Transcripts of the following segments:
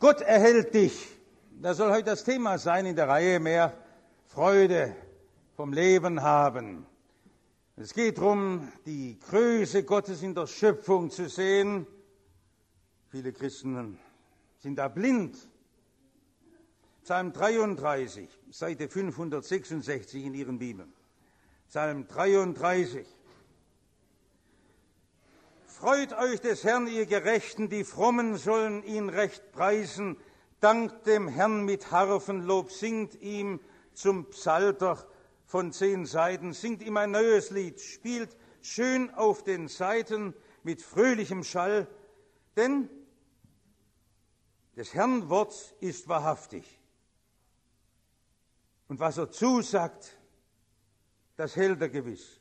Gott erhält dich. Das soll heute das Thema sein in der Reihe Mehr Freude vom Leben haben. Es geht darum, die Größe Gottes in der Schöpfung zu sehen. Viele Christen sind da blind. Psalm 33, Seite 566 in Ihren Bibeln. Psalm 33. Freut euch des Herrn, ihr Gerechten, die Frommen sollen ihn recht preisen. Dankt dem Herrn mit Harfenlob, singt ihm zum Psalter von 10 Saiten, singt ihm ein neues Lied, spielt schön auf den Saiten mit fröhlichem Schall, denn des Herrn Wort ist wahrhaftig. Und was er zusagt, das hält er gewiss.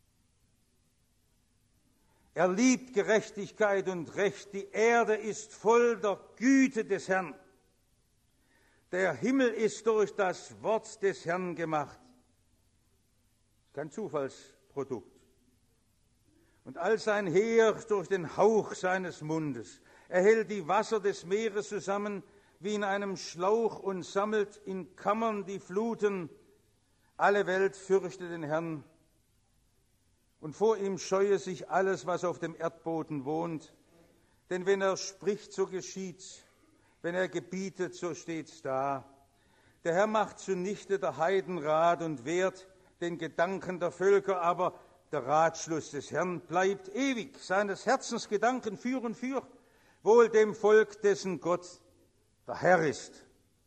Er liebt Gerechtigkeit und Recht, die Erde ist voll der Güte des Herrn. Der Himmel ist durch das Wort des Herrn gemacht. Kein Zufallsprodukt. Und all sein Heer durch den Hauch seines Mundes. Er hält die Wasser des Meeres zusammen wie in einem Schlauch und sammelt in Kammern die Fluten. Alle Welt fürchte den Herrn. Und vor ihm scheue sich alles, was auf dem Erdboden wohnt. Denn wenn er spricht, so geschieht's. Wenn er gebietet, so steht's da. Der Herr macht zunichte der Heiden Rat und wehrt den Gedanken der Völker, aber der Ratschluss des Herrn bleibt ewig. Seines Herzens Gedanken führen für wohl dem Volk, dessen Gott der Herr ist.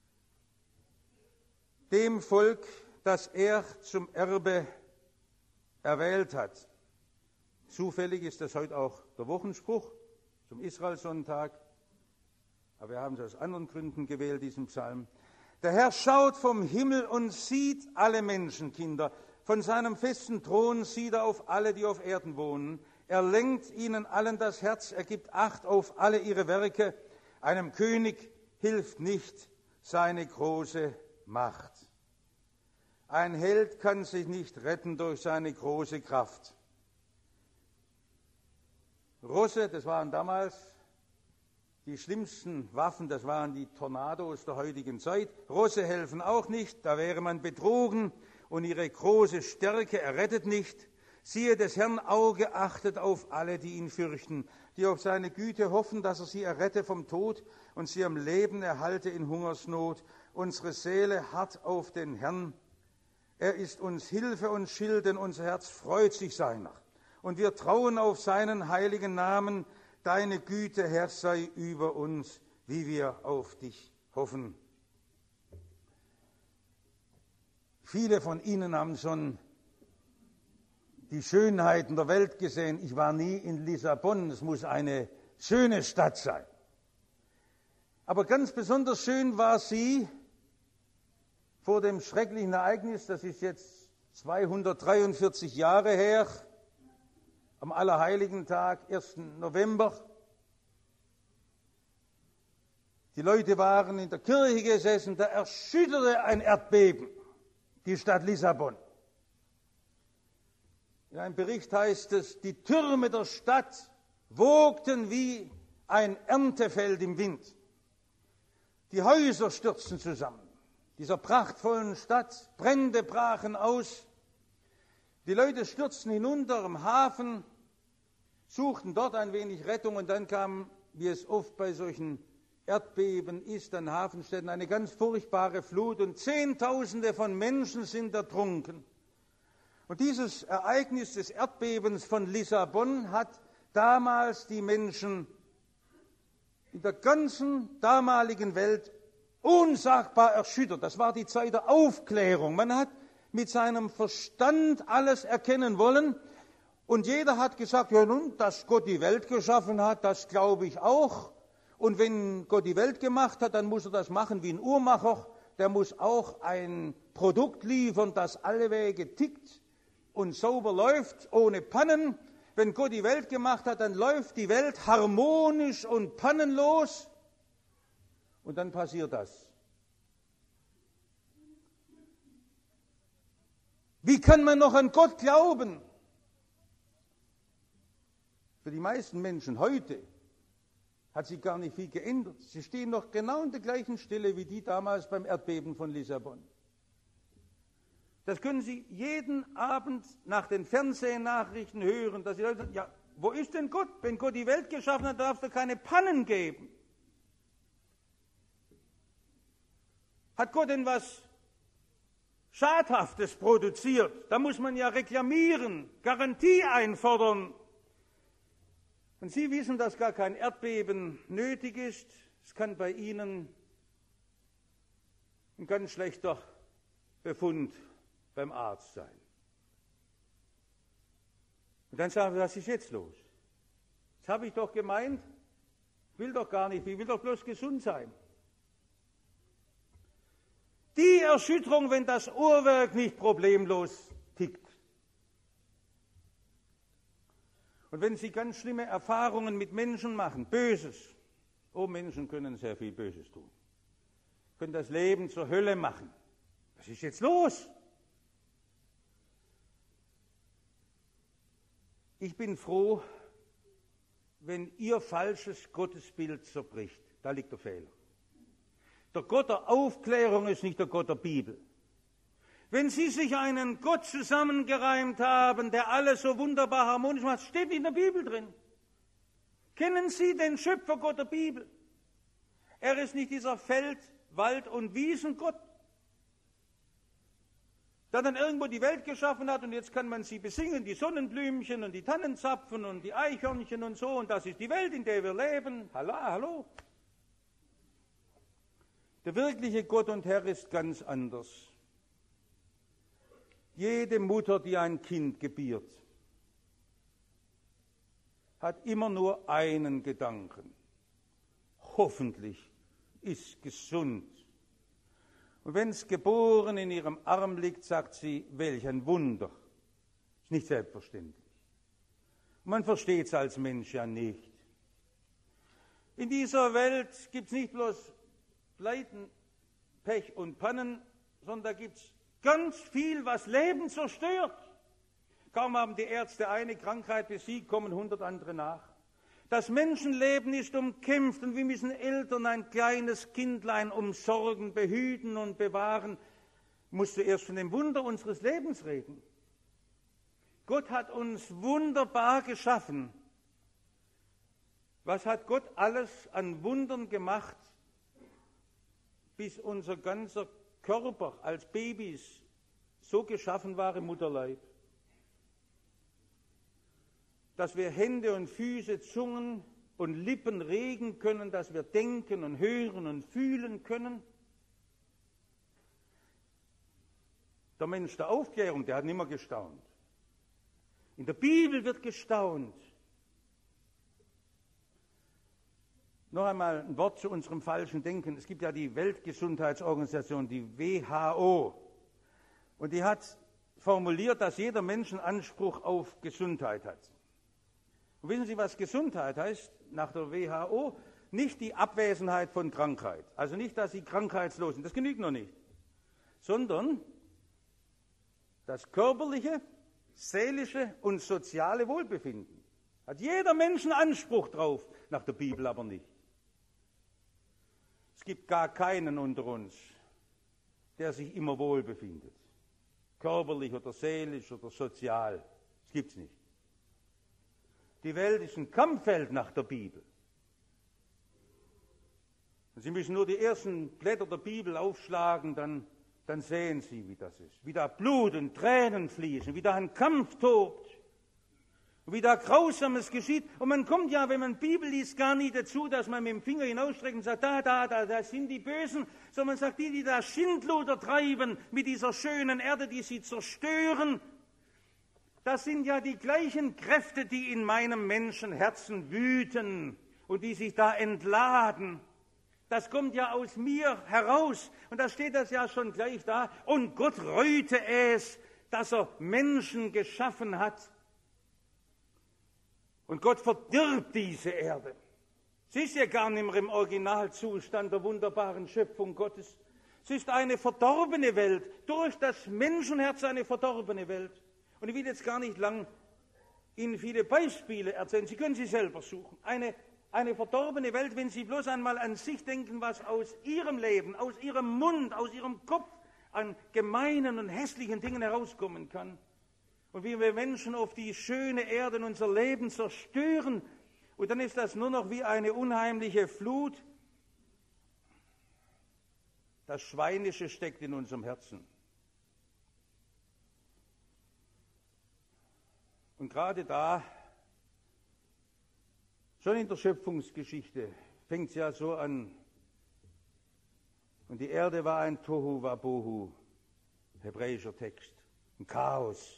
Dem Volk, das er zum Erbe erwählt hat. Zufällig ist das heute auch der Wochenspruch zum Israelsonntag. Aber wir haben es aus anderen Gründen gewählt, diesen Psalm. Der Herr schaut vom Himmel und sieht alle Menschenkinder. Von seinem festen Thron sieht er auf alle, die auf Erden wohnen. Er lenkt ihnen allen das Herz, er gibt Acht auf alle ihre Werke. Einem König hilft nicht seine große Macht. Ein Held kann sich nicht retten durch seine große Kraft. Rosse, das waren damals die schlimmsten Waffen, das waren die Tornados der heutigen Zeit. Rosse helfen auch nicht, da wäre man betrogen und ihre große Stärke errettet nicht. Siehe, des Herrn Auge achtet auf alle, die ihn fürchten, die auf seine Güte hoffen, dass er sie errette vom Tod und sie am Leben erhalte in Hungersnot. Unsere Seele harrt auf den Herrn. Er ist uns Hilfe und Schild, denn unser Herz freut sich seiner. Und wir trauen auf seinen heiligen Namen. Deine Güte, Herr, sei über uns, wie wir auf dich hoffen. Viele von Ihnen haben schon die Schönheiten der Welt gesehen. Ich war nie in Lissabon, es muss eine schöne Stadt sein. Aber ganz besonders schön war sie vor dem schrecklichen Ereignis, das ist jetzt 243 Jahre her, am Allerheiligentag, 1. November. Die Leute waren in der Kirche gesessen, da erschütterte ein Erdbeben die Stadt Lissabon. In einem Bericht heißt es, die Türme der Stadt wogten wie ein Erntefeld im Wind. Die Häuser stürzten zusammen. Dieser prachtvollen Stadt, Brände brachen aus. Die Leute stürzten hinunter am Hafen, suchten dort ein wenig Rettung und dann kam, wie es oft bei solchen Erdbeben ist, an Hafenstädten, eine ganz furchtbare Flut und Zehntausende von Menschen sind ertrunken. Und dieses Ereignis des Erdbebens von Lissabon hat damals die Menschen in der ganzen damaligen Welt unsagbar erschüttert. Das war die Zeit der Aufklärung. Man hat mit seinem Verstand alles erkennen wollen und jeder hat gesagt, ja nun, dass Gott die Welt geschaffen hat, das glaube ich auch. Und wenn Gott die Welt gemacht hat, dann muss er das machen wie ein Uhrmacher. Der muss auch ein Produkt liefern, das alle Wege tickt und sauber läuft, ohne Pannen. Wenn Gott die Welt gemacht hat, dann läuft die Welt harmonisch und pannenlos. Und dann passiert das. Wie kann man noch an Gott glauben? Für die meisten Menschen heute Hat sich gar nicht viel geändert. Sie stehen noch genau an der gleichen Stelle wie die damals beim Erdbeben von Lissabon. Das können Sie jeden Abend nach den Fernsehnachrichten hören, dass die Leute sagen, ja, wo ist denn Gott? Wenn Gott die Welt geschaffen hat, darf es doch keine Pannen geben. Hat Gott denn was Schadhaftes produziert? Da muss man ja reklamieren, Garantie einfordern. Und Sie wissen, dass gar kein Erdbeben nötig ist. Es kann bei Ihnen ein ganz schlechter Befund beim Arzt sein. Und dann sagen wir, was ist jetzt los? Das habe ich doch gemeint, will doch gar nicht, ich will doch bloß gesund sein. Die Erschütterung, wenn das Uhrwerk nicht problemlos tickt. Und wenn Sie ganz schlimme Erfahrungen mit Menschen machen, Böses, Menschen können sehr viel Böses tun, können das Leben zur Hölle machen. Was ist jetzt los? Ich bin froh, wenn Ihr falsches Gottesbild zerbricht. Da liegt der Fehler. Der Gott der Aufklärung ist nicht der Gott der Bibel. Wenn Sie sich einen Gott zusammengereimt haben, der alles so wunderbar harmonisch macht, steht in der Bibel drin. Kennen Sie den Schöpfergott der Bibel? Er ist nicht dieser Feld-, Wald- und Wiesengott, der dann irgendwo die Welt geschaffen hat und jetzt kann man sie besingen, die Sonnenblümchen und die Tannenzapfen und die Eichhörnchen und so, und das ist die Welt, in der wir leben. Hallo. Der wirkliche Gott und Herr ist ganz anders. Jede Mutter, die ein Kind gebiert, hat immer nur einen Gedanken. Hoffentlich ist gesund. Und wenn es geboren in ihrem Arm liegt, sagt sie, welch ein Wunder. Ist nicht selbstverständlich. Man versteht es als Mensch ja nicht. In dieser Welt gibt es nicht bloß Pleiten, Pech und Pannen, sondern da gibt es ganz viel, was Leben zerstört. Kaum haben die Ärzte eine Krankheit besiegt, kommen 100 andere nach. Das Menschenleben ist umkämpft und wir müssen Eltern ein kleines Kindlein umsorgen, behüten und bewahren. Musst du erst von dem Wunder unseres Lebens reden. Gott hat uns wunderbar geschaffen. Was hat Gott alles an Wundern gemacht, bis unser ganzer Körper als Babys so geschaffen war im Mutterleib? Dass wir Hände und Füße, Zungen und Lippen regen können, dass wir denken und hören und fühlen können. Der Mensch der Aufklärung, der hat nicht mehr gestaunt. In der Bibel wird gestaunt. Noch einmal ein Wort zu unserem falschen Denken. Es gibt ja die Weltgesundheitsorganisation, die WHO. Und die hat formuliert, dass jeder Mensch einen Anspruch auf Gesundheit hat. Und wissen Sie, was Gesundheit heißt nach der WHO? Nicht die Abwesenheit von Krankheit. Also nicht, dass Sie krankheitslos sind, das genügt noch nicht. Sondern das körperliche, seelische und soziale Wohlbefinden. Hat jeder Mensch einen Anspruch drauf, nach der Bibel aber nicht. Es gibt gar keinen unter uns, der sich immer wohl befindet. Körperlich oder seelisch oder sozial. Das gibt es nicht. Die Welt ist ein Kampffeld nach der Bibel. Und Sie müssen nur die ersten Blätter der Bibel aufschlagen, dann sehen Sie, wie das ist. Wie da Blut und Tränen fließen, wie da ein Kampf tobt, wie da Grausames geschieht. Und man kommt ja, wenn man Bibel liest, gar nie dazu, dass man mit dem Finger hinausstreckt und sagt, da sind die Bösen, sondern man sagt, die da Schindluder treiben mit dieser schönen Erde, die sie zerstören. Das sind ja die gleichen Kräfte, die in meinem Menschenherzen wüten und die sich da entladen. Das kommt ja aus mir heraus. Und da steht das ja schon gleich da. Und Gott reute es, dass er Menschen geschaffen hat. Und Gott verdirbt diese Erde. Sie ist ja gar nicht mehr im Originalzustand der wunderbaren Schöpfung Gottes. Sie ist eine verdorbene Welt, durch das Menschenherz eine verdorbene Welt. Und ich will jetzt gar nicht lang Ihnen viele Beispiele erzählen, Sie können sie selber suchen. Eine eine verdorbene Welt, wenn Sie bloß einmal an sich denken, was aus Ihrem Leben, aus Ihrem Mund, aus Ihrem Kopf an gemeinen und hässlichen Dingen herauskommen kann. Und wie wir Menschen auf die schöne Erde in unser Leben zerstören. Und dann ist das nur noch wie eine unheimliche Flut. Das Schweinische steckt in unserem Herzen. Und gerade da, schon in der Schöpfungsgeschichte, fängt es ja so an. Und die Erde war ein Tohu Wabohu, hebräischer Text, ein Chaos.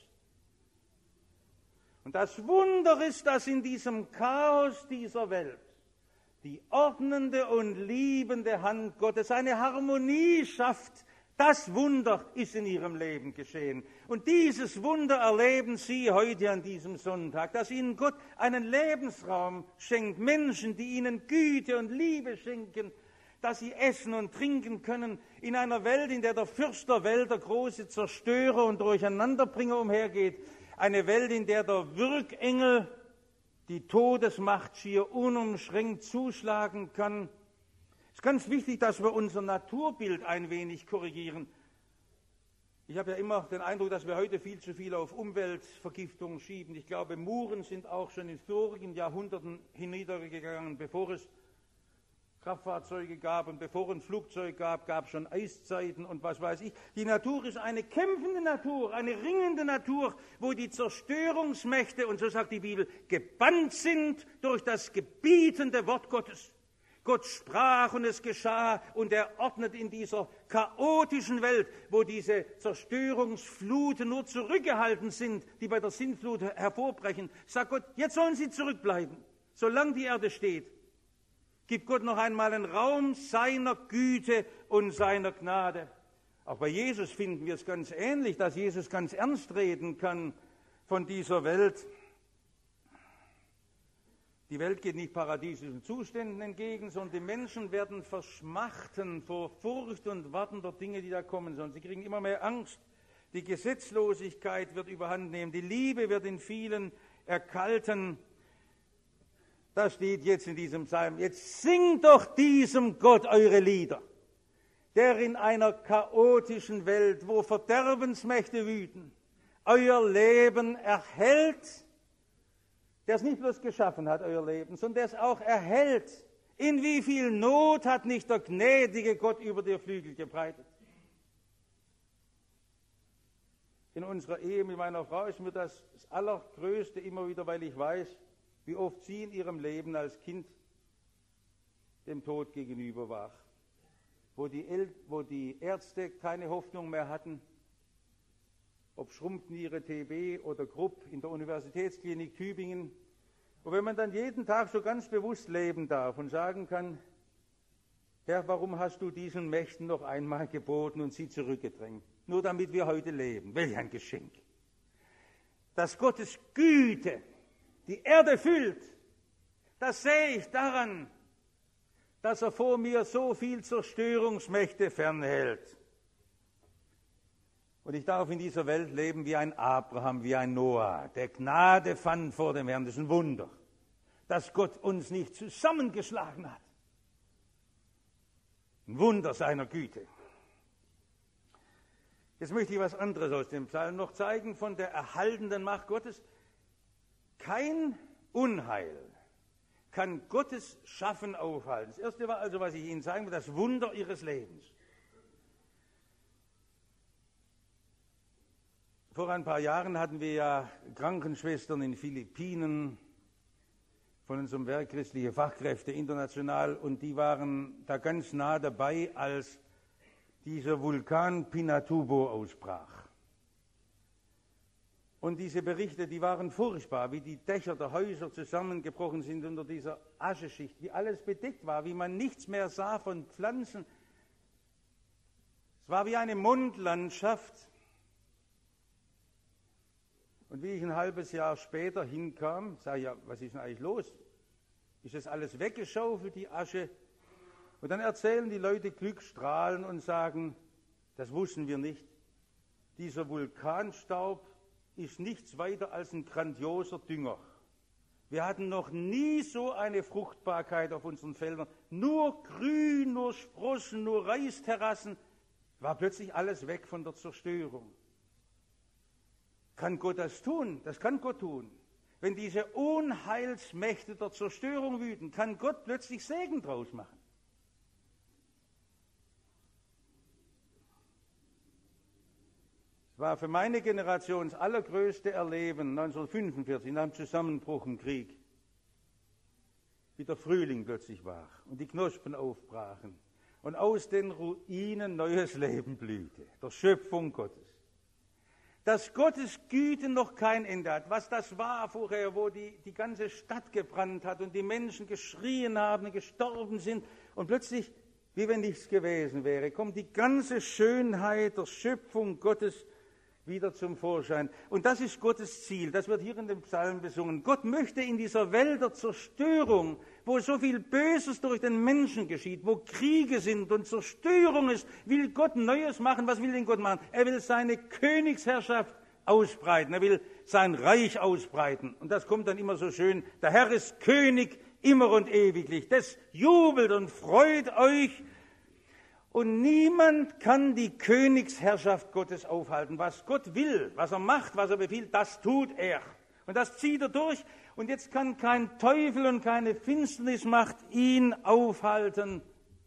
Und das Wunder ist, dass in diesem Chaos dieser Welt die ordnende und liebende Hand Gottes eine Harmonie schafft. Das Wunder ist in Ihrem Leben geschehen. Und dieses Wunder erleben Sie heute an diesem Sonntag, dass Ihnen Gott einen Lebensraum schenkt, Menschen, die Ihnen Güte und Liebe schenken, dass Sie essen und trinken können in einer Welt, in der der Fürst der Welt, der große Zerstörer und Durcheinanderbringer umhergeht. Eine Welt, in der der Wirkengel die Todesmacht schier unumschränkt zuschlagen kann. Es ist ganz wichtig, dass wir unser Naturbild ein wenig korrigieren. Ich habe ja immer den Eindruck, dass wir heute viel zu viel auf Umweltvergiftung schieben. Ich glaube, Muren sind auch schon in vorigen Jahrhunderten hinniedergegangen, bevor es Kraftfahrzeuge gab und bevor es ein Flugzeug gab, gab es schon Eiszeiten und was weiß ich. Die Natur ist eine kämpfende Natur, eine ringende Natur, wo die Zerstörungsmächte, und so sagt die Bibel, gebannt sind durch das gebietende Wort Gottes. Gott sprach und es geschah und er ordnet in dieser chaotischen Welt, wo diese Zerstörungsfluten nur zurückgehalten sind, die bei der Sintflut hervorbrechen, sagt Gott, jetzt sollen sie zurückbleiben, solange die Erde steht. Gibt Gott noch einmal einen Raum seiner Güte und seiner Gnade. Auch bei Jesus finden wir es ganz ähnlich, dass Jesus ganz ernst reden kann von dieser Welt. Die Welt geht nicht paradiesischen Zuständen entgegen, sondern die Menschen werden verschmachten vor Furcht und Warten der Dinge, die da kommen sollen. Sie kriegen immer mehr Angst. Die Gesetzlosigkeit wird überhand nehmen. Die Liebe wird in vielen erkalten. Das steht jetzt in diesem Psalm. Jetzt singt doch diesem Gott eure Lieder, der in einer chaotischen Welt, wo Verderbensmächte wüten, euer Leben erhält, der es nicht bloß geschaffen hat, euer Leben, sondern der es auch erhält. In wie viel Not hat nicht der gnädige Gott über dir Flügel gebreitet? In unserer Ehe mit meiner Frau ist mir das Allergrößte immer wieder, weil ich weiß, wie oft sie in ihrem Leben als Kind dem Tod gegenüber war, wo die Ärzte keine Hoffnung mehr hatten, ob Schrumpfniere, TB oder Krupp in der Universitätsklinik Tübingen. Und wenn man dann jeden Tag so ganz bewusst leben darf und sagen kann, Herr, warum hast du diesen Mächten noch einmal geboten und sie zurückgedrängt? Nur damit wir heute leben. Welch ein Geschenk. Dass Gottes Güte die Erde füllt, das sehe ich daran, dass er vor mir so viel Zerstörungsmächte fernhält. Und ich darf in dieser Welt leben wie ein Abraham, wie ein Noah, der Gnade fand vor dem Herrn. Das ist ein Wunder, dass Gott uns nicht zusammengeschlagen hat. Ein Wunder seiner Güte. Jetzt möchte ich was anderes aus dem Psalm noch zeigen von der erhaltenden Macht Gottes. Kein Unheil kann Gottes Schaffen aufhalten. Das Erste war also, was ich Ihnen sagen will, das Wunder Ihres Lebens. Vor ein paar Jahren hatten wir ja Krankenschwestern in den Philippinen von unserem Werk Christliche Fachkräfte international und die waren da ganz nah dabei, als dieser Vulkan Pinatubo ausbrach. Und diese Berichte, die waren furchtbar, wie die Dächer der Häuser zusammengebrochen sind unter dieser Ascheschicht, wie alles bedeckt war, wie man nichts mehr sah von Pflanzen. Es war wie eine Mondlandschaft. Und wie ich ein halbes Jahr später hinkam, sage ich, ja, was ist denn eigentlich los? Ist das alles weggeschaufelt, die Asche? Und dann erzählen die Leute Glücksstrahlen und sagen, das wussten wir nicht. Dieser Vulkanstaub ist nichts weiter als ein grandioser Dünger. Wir hatten noch nie so eine Fruchtbarkeit auf unseren Feldern. Nur Grün, nur Sprossen, nur Reisterrassen. War plötzlich alles weg von der Zerstörung. Kann Gott das tun? Das kann Gott tun. Wenn diese Unheilsmächte der Zerstörung wüten, kann Gott plötzlich Segen draus machen. Es war für meine Generation das allergrößte Erleben 1945 nach dem Zusammenbruch im Krieg, wie der Frühling plötzlich war und die Knospen aufbrachen und aus den Ruinen neues Leben blühte, der Schöpfung Gottes. Dass Gottes Güte noch kein Ende hat, was das war vorher, wo die ganze Stadt gebrannt hat und die Menschen geschrien haben, gestorben sind und plötzlich, wie wenn nichts gewesen wäre, kommt die ganze Schönheit der Schöpfung Gottes wieder zum Vorschein. Und das ist Gottes Ziel, das wird hier in dem Psalm besungen. Gott möchte in dieser Welt der Zerstörung, wo so viel Böses durch den Menschen geschieht, wo Kriege sind und Zerstörung ist, will Gott Neues machen. Was will denn Gott machen? Er will seine Königsherrschaft ausbreiten, er will sein Reich ausbreiten. Und das kommt dann immer so schön, der Herr ist König immer und ewiglich. Das jubelt und freut euch. Und niemand kann die Königsherrschaft Gottes aufhalten. Was Gott will, was er macht, was er befiehlt, das tut er. Und das zieht er durch. Und jetzt kann kein Teufel und keine Finsternismacht ihn aufhalten.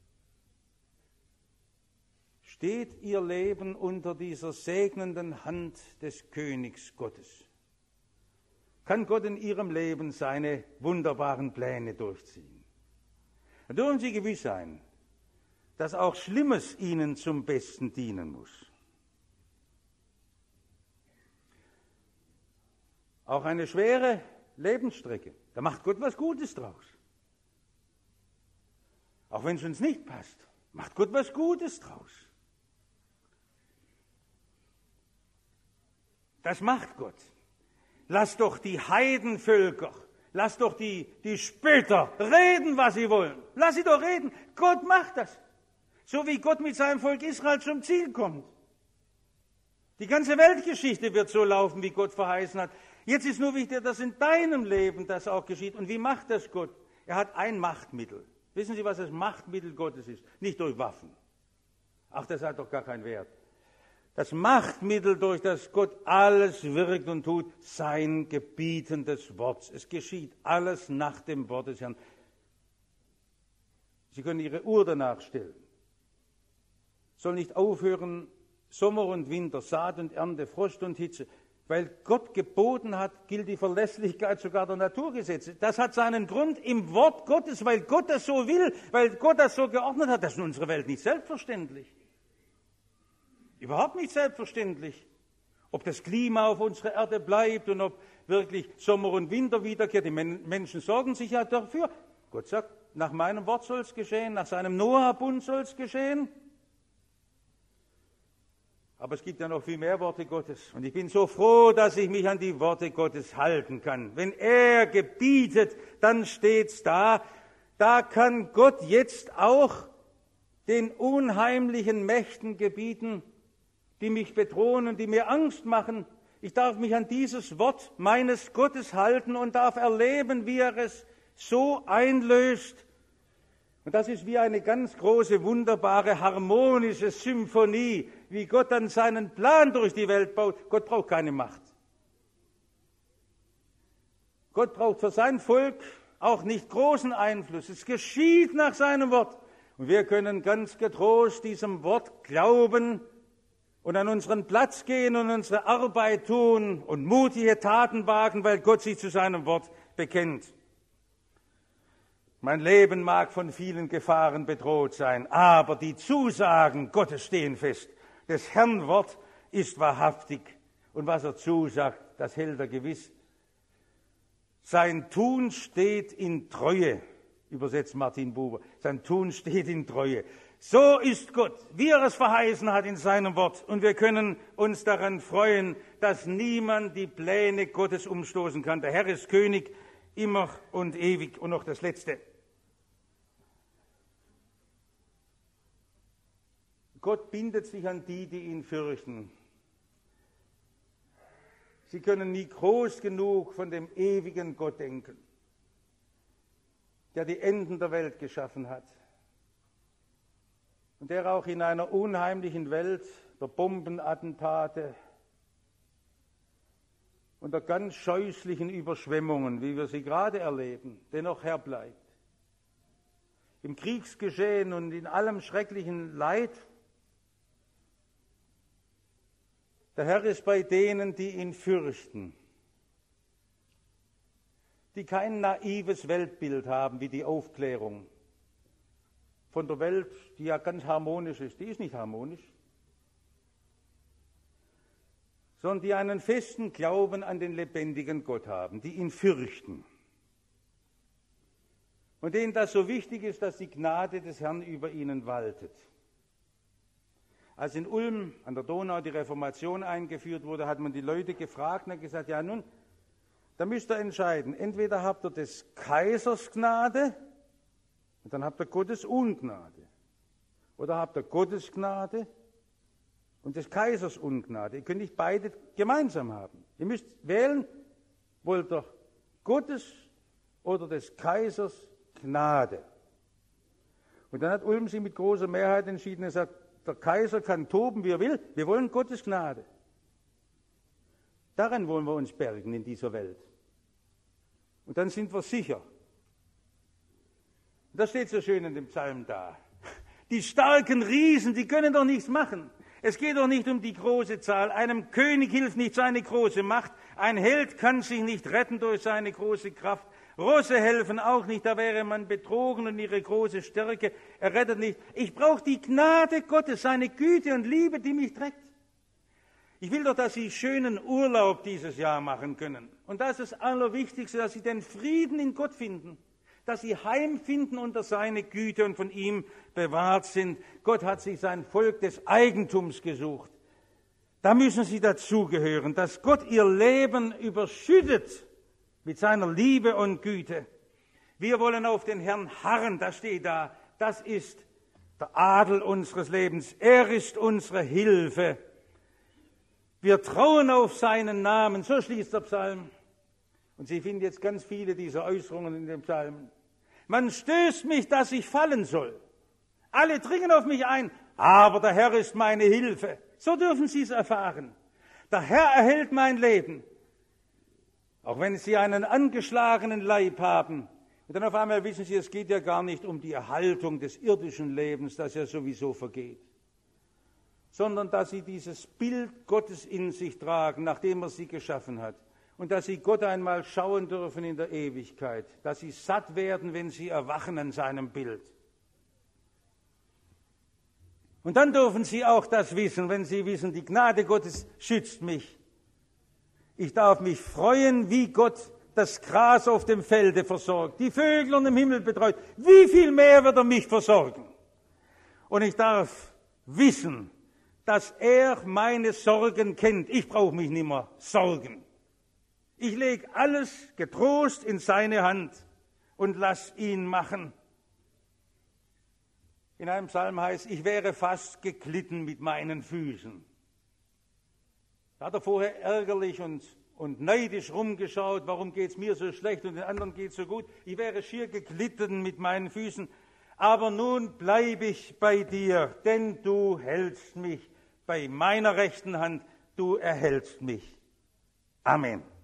Steht ihr Leben unter dieser segnenden Hand des Königs Gottes? Kann Gott in ihrem Leben seine wunderbaren Pläne durchziehen? Da dürfen Sie gewiss sein, dass auch Schlimmes ihnen zum Besten dienen muss. Auch eine schwere Lebensstrecke, da macht Gott was Gutes draus. Auch wenn es uns nicht passt, macht Gott was Gutes draus. Das macht Gott. Lass doch die Heidenvölker, lass doch die Spötter reden, was sie wollen. Lass sie doch reden. Gott macht das. So wie Gott mit seinem Volk Israel zum Ziel kommt. Die ganze Weltgeschichte wird so laufen, wie Gott verheißen hat. Jetzt ist nur wichtig, dass in deinem Leben das auch geschieht. Und wie macht das Gott? Er hat ein Machtmittel. Wissen Sie, was das Machtmittel Gottes ist? Nicht durch Waffen. Ach, das hat doch gar keinen Wert. Das Machtmittel, durch das Gott alles wirkt und tut, sein gebietendes Wort. Es geschieht alles nach dem Wort des Herrn. Sie können Ihre Uhr danach stellen. Soll nicht aufhören, Sommer und Winter, Saat und Ernte, Frost und Hitze. Weil Gott geboten hat, gilt die Verlässlichkeit sogar der Naturgesetze. Das hat seinen Grund im Wort Gottes, weil Gott das so will, weil Gott das so geordnet hat. Das ist in unserer Welt nicht selbstverständlich. Überhaupt nicht selbstverständlich. Ob das Klima auf unserer Erde bleibt und ob wirklich Sommer und Winter wiederkehrt. Die Menschen sorgen sich ja dafür. Gott sagt, nach meinem Wort soll es geschehen, nach seinem Noah-Bund soll es geschehen. Aber es gibt ja noch viel mehr Worte Gottes. Und ich bin so froh, dass ich mich an die Worte Gottes halten kann. Wenn er gebietet, dann steht's da. Da kann Gott jetzt auch den unheimlichen Mächten gebieten, die mich bedrohen und die mir Angst machen. Ich darf mich an dieses Wort meines Gottes halten und darf erleben, wie er es so einlöst. Und das ist wie eine ganz große, wunderbare, harmonische Symphonie, wie Gott dann seinen Plan durch die Welt baut. Gott braucht keine Macht. Gott braucht für sein Volk auch nicht großen Einfluss. Es geschieht nach seinem Wort. Und wir können ganz getrost diesem Wort glauben und an unseren Platz gehen und unsere Arbeit tun und mutige Taten wagen, weil Gott sich zu seinem Wort bekennt. Mein Leben mag von vielen Gefahren bedroht sein, aber die Zusagen Gottes stehen fest. Des Herrn Wort ist wahrhaftig und was er zusagt, das hält er gewiss. Sein Tun steht in Treue, übersetzt Martin Buber. Sein Tun steht in Treue. So ist Gott, wie er es verheißen hat in seinem Wort. Und wir können uns daran freuen, dass niemand die Pläne Gottes umstoßen kann. Der Herr ist König, immer und ewig. Und noch das Letzte. Gott bindet sich an die, die ihn fürchten. Sie können nie groß genug von dem ewigen Gott denken. der die Enden der Welt geschaffen hat und der auch in einer unheimlichen Welt der Bombenattentate und der ganz scheußlichen Überschwemmungen, wie wir sie gerade erleben, dennoch Herr bleibt. Im Kriegsgeschehen und in allem schrecklichen Leid, der Herr ist bei denen, die ihn fürchten, die kein naives Weltbild haben wie die Aufklärung von der Welt, die ja ganz harmonisch ist. Die ist nicht harmonisch, sondern die einen festen Glauben an den lebendigen Gott haben, die ihn fürchten und denen das so wichtig ist, dass die Gnade des Herrn über ihnen waltet. Als in Ulm an der Donau die Reformation eingeführt wurde, hat man die Leute gefragt und hat gesagt, ja nun, da müsst ihr entscheiden, entweder habt ihr des Kaisers Gnade und dann habt ihr Gottes Ungnade, oder habt ihr Gottes Gnade und des Kaisers Ungnade. Ihr könnt nicht beide gemeinsam haben. Ihr müsst wählen, wollt ihr Gottes oder des Kaisers Gnade. Und dann hat Ulm sich mit großer Mehrheit entschieden und gesagt, der Kaiser kann toben, wie er will, wir wollen Gottes Gnade. Daran wollen wir uns bergen in dieser Welt. Und dann sind wir sicher. Das steht so schön in dem Psalm da. Die starken Riesen, die können doch nichts machen. Es geht doch nicht um die große Zahl. Einem König hilft nicht seine große Macht. Ein Held kann sich nicht retten durch seine große Kraft. Rosse helfen auch nicht, da wäre man betrogen und ihre große Stärke. Er rettet nicht. Ich brauche die Gnade Gottes, seine Güte und Liebe, die mich trägt. Ich will doch, dass Sie schönen Urlaub dieses Jahr machen können. Und das ist das Allerwichtigste, dass Sie den Frieden in Gott finden. Dass Sie heimfinden unter seine Güte und von ihm bewahrt sind. Gott hat sich sein Volk des Eigentums gesucht. Da müssen Sie dazugehören, dass Gott Ihr Leben überschüttet mit seiner Liebe und Güte. Wir wollen auf den Herrn harren, das steht da. Das ist der Adel unseres Lebens. Er ist unsere Hilfe. Wir trauen auf seinen Namen, so schließt der Psalm. Und Sie finden jetzt ganz viele dieser Äußerungen in dem Psalm. Man stößt mich, dass ich fallen soll. Alle dringen auf mich ein, aber der Herr ist meine Hilfe. So dürfen Sie es erfahren. Der Herr erhält mein Leben. Auch wenn Sie einen angeschlagenen Leib haben. Und dann auf einmal wissen Sie, es geht ja gar nicht um die Erhaltung des irdischen Lebens, das ja sowieso vergeht. Sondern dass Sie dieses Bild Gottes in sich tragen, nachdem er Sie geschaffen hat. Und dass Sie Gott einmal schauen dürfen in der Ewigkeit. Dass Sie satt werden, wenn Sie erwachen an seinem Bild. Und dann dürfen Sie auch das wissen, wenn Sie wissen, die Gnade Gottes schützt mich. Ich darf mich freuen, wie Gott das Gras auf dem Felde versorgt, die Vögel im Himmel betreut. Wie viel mehr wird er mich versorgen? Und ich darf wissen, dass er meine Sorgen kennt. Ich brauche mich nicht mehr sorgen. Ich lege alles getrost in seine Hand und lass ihn machen. In einem Psalm heißt, ich wäre fast geglitten mit meinen Füßen. Da hat er vorher ärgerlich und neidisch rumgeschaut, warum geht es mir so schlecht und den anderen geht es so gut. Ich wäre schier geglitten mit meinen Füßen. Aber nun bleibe ich bei dir, denn du hältst mich bei meiner rechten Hand, du erhältst mich. Amen.